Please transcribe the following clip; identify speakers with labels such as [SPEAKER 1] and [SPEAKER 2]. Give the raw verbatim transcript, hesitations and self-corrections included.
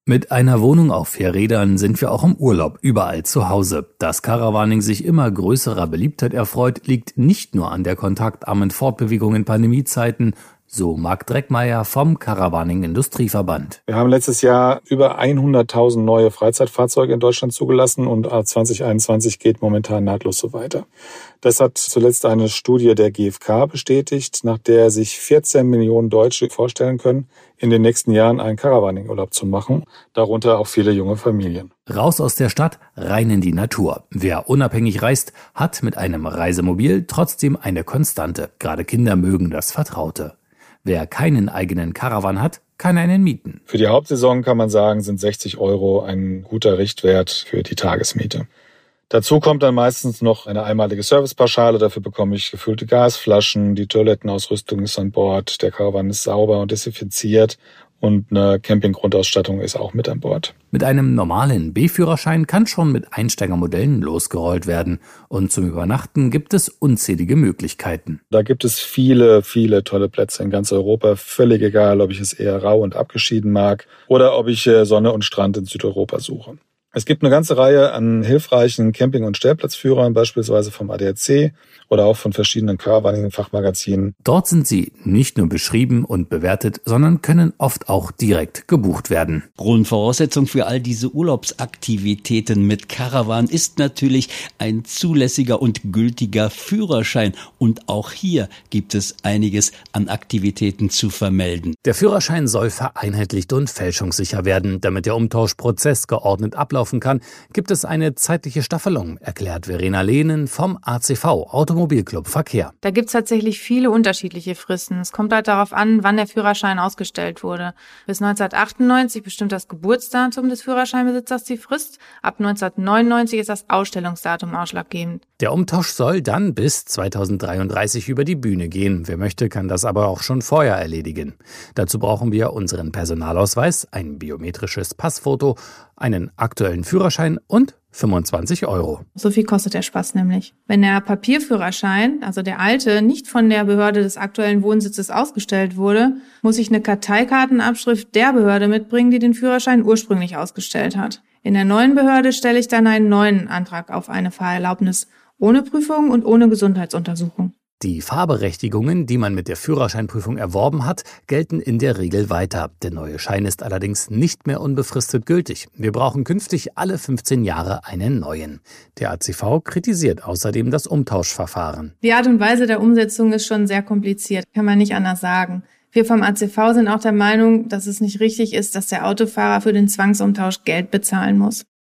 [SPEAKER 1] Mit einer Wohnung auf vier Rädern sind wir auch im Urlaub überall zu Hause. Dass Caravaning sich immer größerer Beliebtheit erfreut, liegt nicht nur an der kontaktarmen Fortbewegung in Pandemiezeiten, so Marc Dreckmeier vom Caravaning Industrieverband.
[SPEAKER 2] Wir haben letztes Jahr über hunderttausend neue Freizeitfahrzeuge in Deutschland zugelassen und zwanzig einundzwanzig geht momentan nahtlos so weiter. Das hat zuletzt eine Studie der G f K bestätigt, nach der sich vierzehn Millionen Deutsche vorstellen können, in den nächsten Jahren einen Caravaning-Urlaub zu machen, darunter auch viele junge Familien.
[SPEAKER 1] Raus aus der Stadt, rein in die Natur. Wer unabhängig reist, hat mit einem Reisemobil trotzdem eine Konstante. Gerade Kinder mögen das Vertraute. Wer keinen eigenen Caravan hat, kann einen mieten.
[SPEAKER 2] Für die Hauptsaison kann man sagen, sind sechzig Euro ein guter Richtwert für die Tagesmiete. Dazu kommt dann meistens noch eine einmalige Servicepauschale. Dafür bekomme ich gefüllte Gasflaschen, die Toilettenausrüstung ist an Bord, der Caravan ist sauber und desinfiziert und eine Campinggrundausstattung ist auch mit an Bord.
[SPEAKER 1] Mit einem normalen B-Führerschein kann schon mit Einsteigermodellen losgerollt werden. Und zum Übernachten gibt es unzählige Möglichkeiten.
[SPEAKER 2] Da gibt es viele, viele tolle Plätze in ganz Europa. Völlig egal, ob ich es eher rau und abgeschieden mag oder ob ich Sonne und Strand in Südeuropa suche. Es gibt eine ganze Reihe an hilfreichen Camping- und Stellplatzführern, beispielsweise vom A D A C oder auch von verschiedenen Caravaning-Fachmagazinen.
[SPEAKER 1] Dort sind sie nicht nur beschrieben und bewertet, sondern können oft auch direkt gebucht werden.
[SPEAKER 3] Grundvoraussetzung für all diese Urlaubsaktivitäten mit Caravan ist natürlich ein zulässiger und gültiger Führerschein. Und auch hier gibt es einiges an Aktivitäten zu vermelden.
[SPEAKER 1] Der Führerschein soll vereinheitlicht und fälschungssicher werden. Damit der Umtauschprozess geordnet ablaufen kann, gibt es eine zeitliche Staffelung, erklärt Verena Lehnen vom A C V, Automobilclub Verkehr.
[SPEAKER 4] Da gibt es tatsächlich viele unterschiedliche Fristen. Es kommt halt darauf an, wann der Führerschein ausgestellt wurde. Bis neunzehnhundertachtundneunzig bestimmt das Geburtsdatum des Führerscheinbesitzers die Frist. Ab neunzehnhundertneunundneunzig ist das Ausstellungsdatum ausschlaggebend.
[SPEAKER 1] Der Umtausch soll dann bis zweitausenddreiunddreißig über die Bühne gehen. Wer möchte, kann das aber auch schon vorher erledigen. Dazu brauchen wir unseren Personalausweis, ein biometrisches Passfoto, einen aktuellen Führerschein und fünfundzwanzig Euro.
[SPEAKER 4] So viel kostet der Spaß nämlich. Wenn der Papierführerschein, also der alte, nicht von der Behörde des aktuellen Wohnsitzes ausgestellt wurde, muss ich eine Karteikartenabschrift der Behörde mitbringen, die den Führerschein ursprünglich ausgestellt hat. In der neuen Behörde stelle ich dann einen neuen Antrag auf eine Fahrerlaubnis, ohne Prüfung und ohne Gesundheitsuntersuchung.
[SPEAKER 1] Die Fahrberechtigungen, die man mit der Führerscheinprüfung erworben hat, gelten in der Regel weiter. Der neue Schein ist allerdings nicht mehr unbefristet gültig. Wir brauchen künftig alle fünfzehn Jahre einen neuen. Der A C V kritisiert außerdem das Umtauschverfahren.
[SPEAKER 4] Die Art und Weise der Umsetzung ist schon sehr kompliziert, kann man nicht anders sagen. Wir vom A C V sind auch der Meinung, dass es nicht richtig ist, dass der Autofahrer für den Zwangsumtausch Geld bezahlen muss.